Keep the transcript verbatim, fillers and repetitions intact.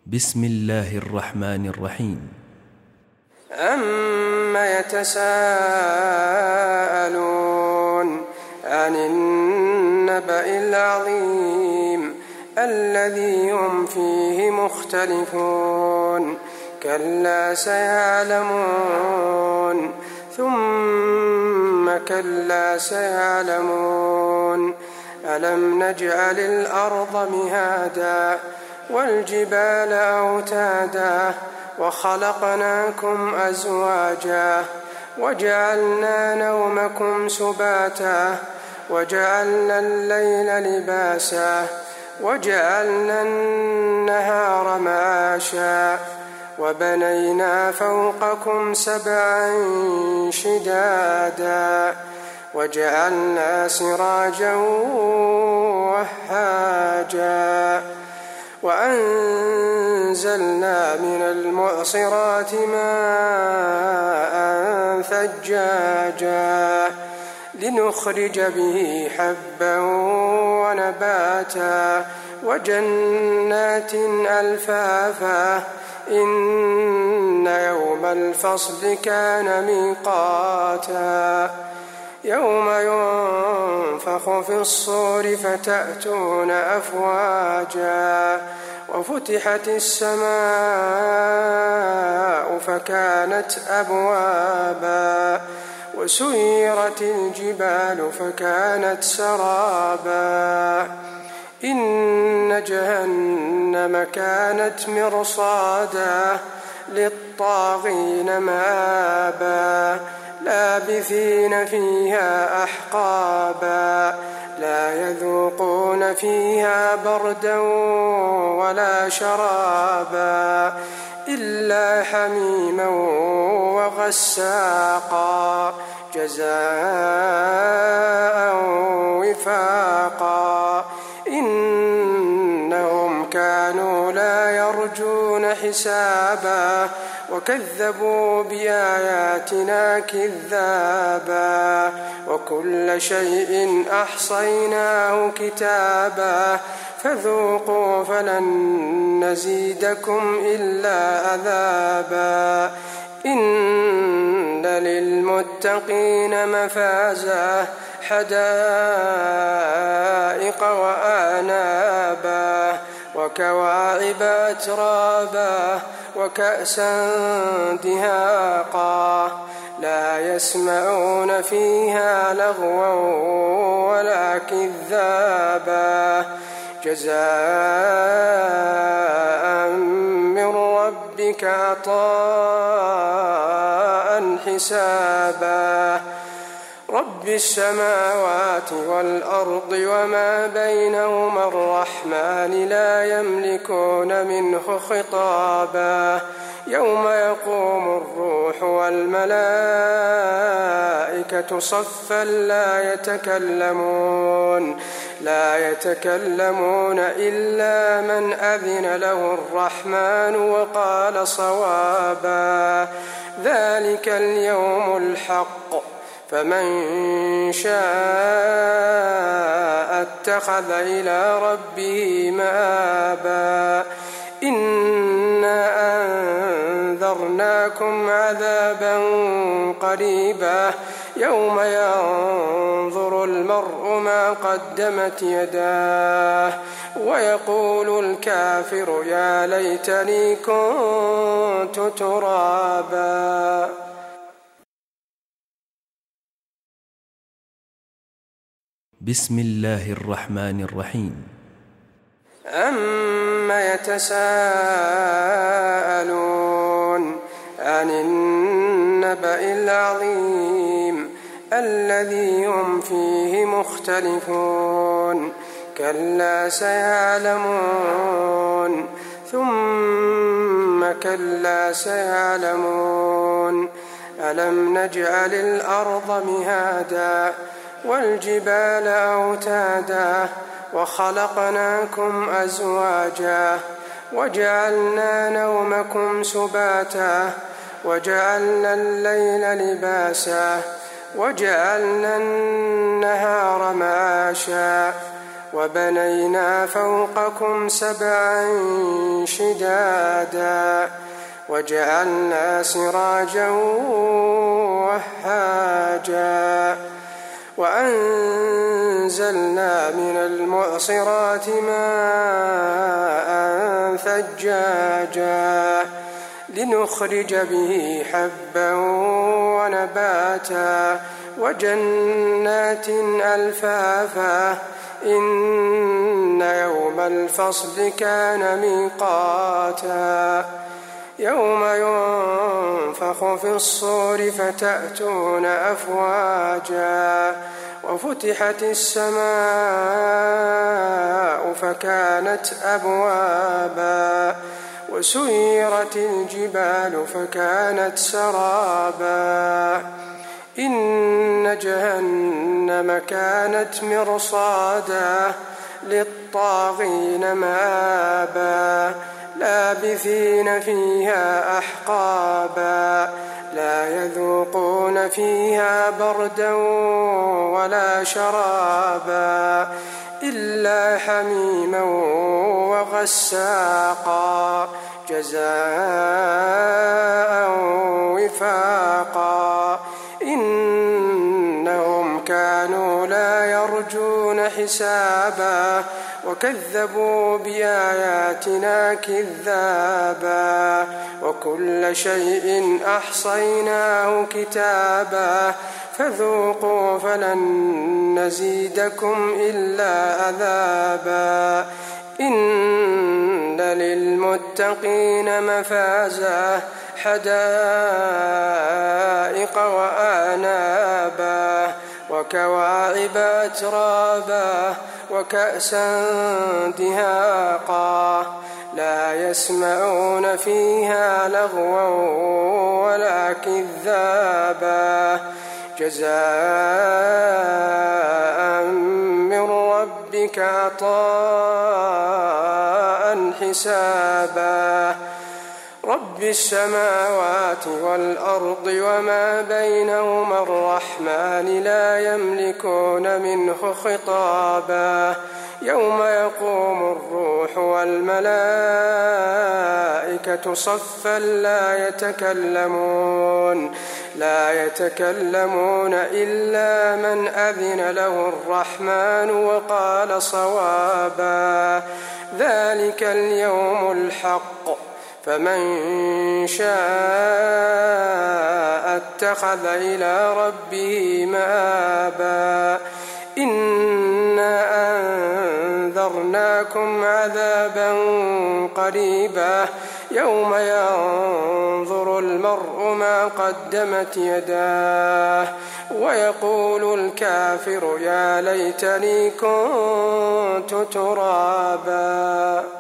بسم الله الرحمن الرحيم. عما يتساءلون عن النبأ العظيم الذي هم فيه مختلفون كلا سيعلمون ثم كلا سيعلمون ألم نجعل الأرض مهادا والجبال أوتادا وخلقناكم أزواجا وجعلنا نومكم سباتا وجعلنا الليل لباسا وجعلنا النهار معاشا وبنينا فوقكم سبعا شدادا وجعلنا سراجا وهاجا وأنزلنا من المعصرات ماء ثجاجا لنخرج به حبا ونباتا وجنات ألفافا إن يوم الفصل كان ميقاتا يوم ينفخ في الصور فتأتون أفواجا وفتحت السماء فكانت أبوابا وسيرت الجبال فكانت سرابا إن جهنم كانت مرصادا للطاغين مآبا لابثين فيها أحقابا لا يذوقون فيها بردا ولا شرابا إلا حميما وغساقا جزاء وفاقا إنهم كانوا لا يرجون حسابا وكذبوا بآياتنا كذابا وكل شيء أحصيناه كتابا فذوقوا فلن نزيدكم إلا عذابا إن للمتقين مفازا حدائق وأعنابا وكواعب أترابا وكأسا دهاقا لا يسمعون فيها لغوا ولا كذابا جزاء من ربك عطاء حسابا رب السماوات والأرض وما بينهما الرحمن لا يملكون منه خطابا يوم يقوم الروح والملائكة صفا لا يتكلمون لا يتكلمون إلا من أذن له الرحمن وقال صوابا ذلك اليوم الحق فمن شاء اتخذ إلى ربه مآبا إنا أنذرناكم عذابا قريبا يوم ينظر المرء ما قدمت يداه ويقول الكافر يا ليتني كنت ترابا. بسم الله الرحمن الرحيم. عما يتساءلون عن النبأ العظيم الذي هم فيه مختلفون كلا سيعلمون ثم كلا سيعلمون ألم نجعل الأرض مهادا والجبال أوتادا وخلقناكم أزواجا وجعلنا نومكم سباتا وجعلنا الليل لباسا وجعلنا النهار معاشا وبنينا فوقكم سبعا شدادا وجعلنا سراجا وهاجا وأنزلنا من المعصرات ماء ثجاجا لنخرج به حبا ونباتا وجنات ألفافا إن يوم الفصل كان ميقاتا يوم ينفخ في الصور فتأتون أفواجا وفتحت السماء فكانت أبوابا وسيرت الجبال فكانت سرابا إن جهنم كانت مرصادا للطاغين مآبا لابثين فيها أحقابا لا يذوقون فيها بردا ولا شرابا إلا حميما وغساقا جزاء وفاقا إنهم كانوا لا يرجون حسابا وكذبوا بآياتنا كذابا وكل شيء أحصيناه كتابا فذوقوا فلن نزيدكم إلا عذابا إن للمتقين مفازا حدائق وأعنابا وكواعب أترابا وكأسا دهاقا لا يسمعون فيها لغوا ولا كذابا جزاء من ربك عطاء حسابا رب السماوات والأرض وما بينهما الرحمن لا يملكون منه خطابا يوم يقوم الروح والملائكة صفا لا يتكلمون لا يتكلمون إلا من أذن له الرحمن وقال صوابا ذلك اليوم الحق فمن شاء اتخذ إلى ربه مآبا إنا أنذرناكم عذابا قريبا يوم ينظر المرء ما قدمت يداه ويقول الكافر يا ليتني كنت ترابا.